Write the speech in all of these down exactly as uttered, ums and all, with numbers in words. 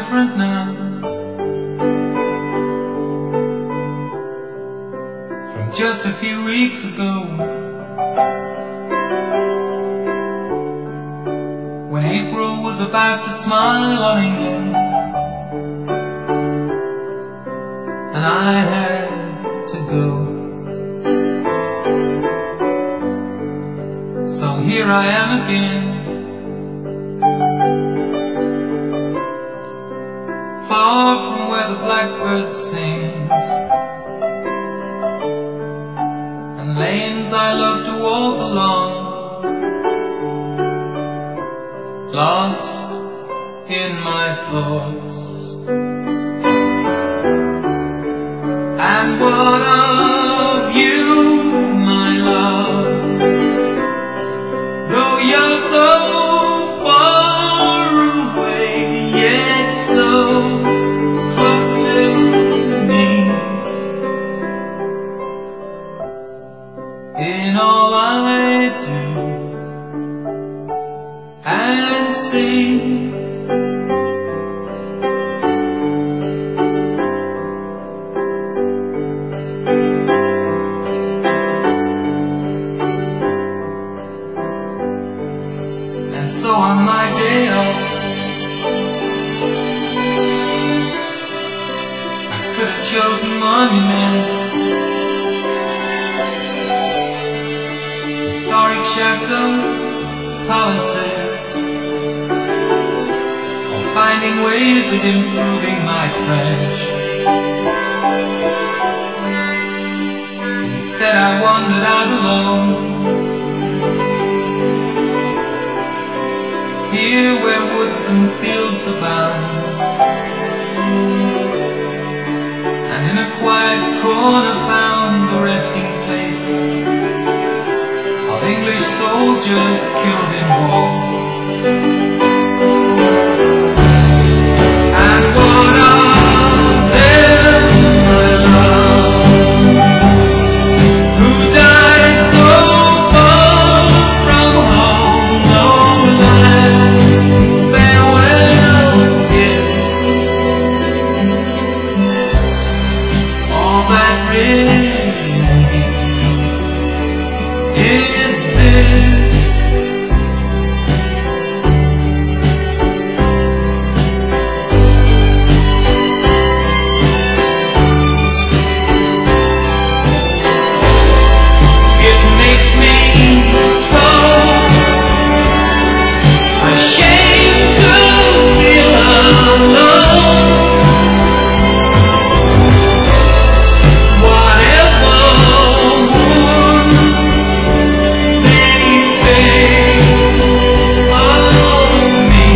different now from just a few weeks ago, when April was about to smile on England and I had to go. So here I am again, far from where the blackbird sings, and lanes I love to walk along, lost in my thoughts. And what of you, my love? Though you're so far away, yet so close to me, in all I do and say. And so on my day off, I could have chosen monuments, historic chateau palaces, or finding ways of improving my French. Instead I wandered out alone, here where woods and fields abound, and in a quiet corner found the resting place of English soldiers killed in war. And what of them, my love, who died so far from home? No last farewell gift, all that remains is this. It makes me so ashamed to feel alone. Whatever would they think of me?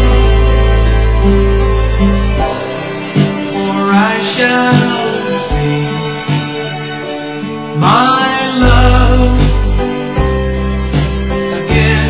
For I shall see my love again.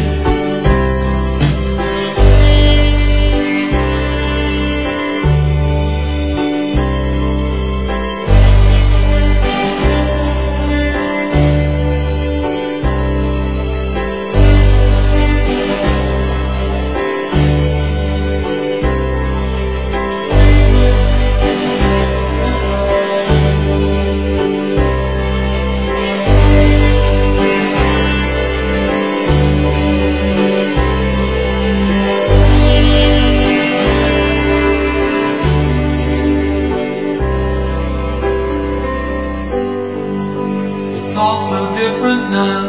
It's all so different now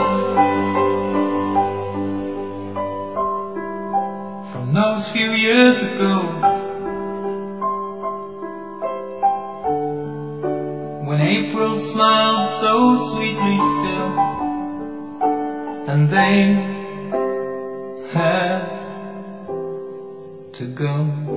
from those few years ago, when April smiled so sweetly still, and they had to go.